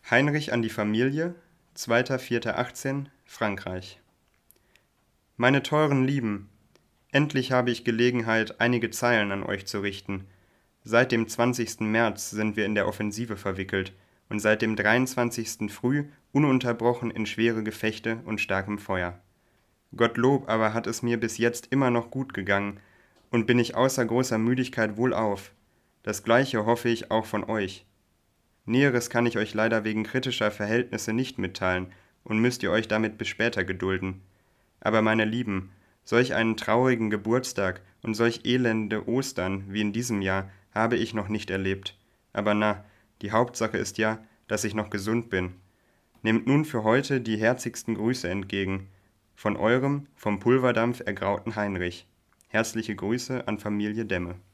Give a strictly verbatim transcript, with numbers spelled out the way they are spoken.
Heinrich an die Familie, zweiter vierter achtzehn, Frankreich. Meine teuren Lieben, endlich habe ich Gelegenheit, einige Zeilen an euch zu richten. Seit dem zwanzigsten März sind wir in der Offensive verwickelt und seit dem dreiundzwanzigsten früh ununterbrochen in schwere Gefechte und starkem Feuer. Gottlob aber hat es mir bis jetzt immer noch gut gegangen und bin ich außer großer Müdigkeit wohlauf. Das Gleiche hoffe ich auch von euch. Näheres kann ich euch leider wegen kritischer Verhältnisse nicht mitteilen und müsst ihr euch damit bis später gedulden. Aber meine Lieben, solch einen traurigen Geburtstag und solch elende Ostern wie in diesem Jahr habe ich noch nicht erlebt. Aber na, die Hauptsache ist ja, dass ich noch gesund bin. Nehmt nun für heute die herzigsten Grüße entgegen. Von eurem, vom Pulverdampf ergrauten Heinrich. Herzliche Grüße an Familie Demme.